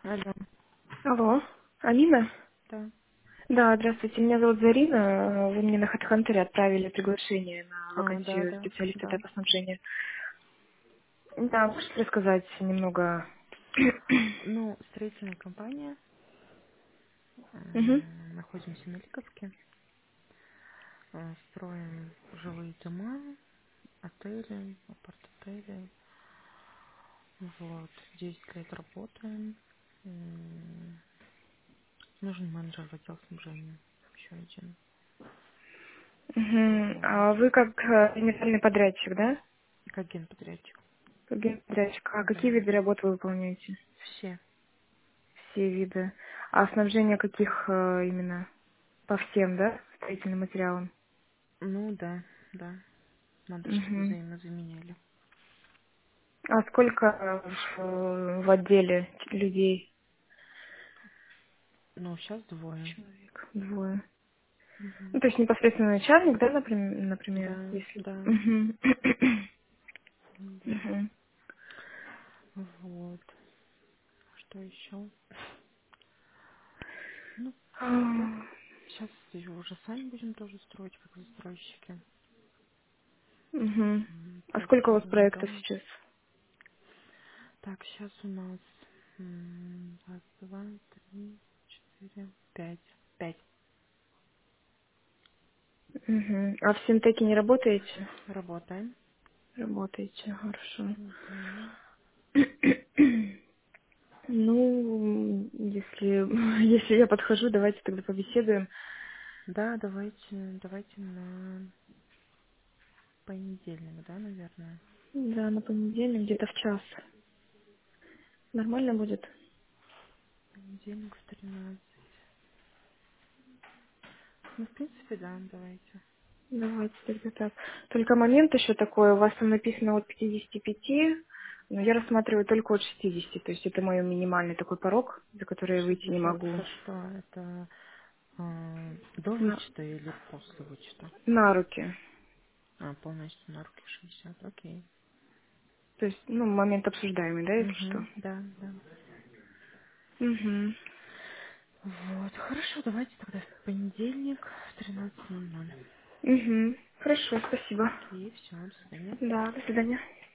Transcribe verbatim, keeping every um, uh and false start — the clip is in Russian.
Алло, Алло, Алина? да. Да, здравствуйте, меня зовут Зарина. Вы мне на HeadHunter отправили приглашение на А, да, вакансию да, специалиста да. дата-снабжения. Да, можете рассказать немного? Ну, строительная компания. Угу. М, Находимся на Лиговке. Э, Строим жилые дома, отели, апарт-отели. Вот. десять лет работаем. М, Нужен менеджер в отдел снабжения. Еще один. Угу. Вот. А вы как э, генеральный подрядчик, да? Как генподрядчик. Как генеральный подрядчик. А Да. какие виды работ вы выполняете? Все. Все виды. А снабжение каких э, именно? По всем, да? Строительным материалам? Ну, да, да. Надо, чтобы Угу. взаимозаменяли. А сколько э, в, в отделе людей? Ну, сейчас двое. Человек. Двое. Ну, Мгм. то есть непосредственно начальник, да, наприм- например, Да, если... да, Мгм. да. Мгм. Вот. Что еще? Ну, А, так, сейчас уже сами будем тоже строить, как застройщики. мгм. М, А сколько у вас Проектирование проектов дома. сейчас? Так, сейчас у нас м, раз, два, три, четыре, пять. Пять. Мгм. А в Синтеке не работаете? Работаем. Работаете, хорошо. Мгм. Ну, если, если я подхожу, давайте тогда побеседуем. Да, давайте, давайте на понедельник, да, наверное. Да, на понедельник где-то в час. Нормально будет? Понедельник в тринадцать. Ну, в принципе, да, давайте. Давайте тогда так. Только момент еще такой, у вас там написано от пятидесяти пяти, но я рассматриваю только от шестидесяти, то есть это мой минимальный такой порог, за который я выйти не шестьдесят могу. это что? Это а, до На, вычета или после вычета? на руки. А, полностью на руки шестьдесят, окей. То есть, ну, момент обсуждаемый, да, если что. Угу, да, да. Угу. Вот, хорошо, давайте тогда в понедельник в тринадцать ноль ноль. Угу. Хорошо, спасибо. Окей, все, до свидания. Да, до свидания.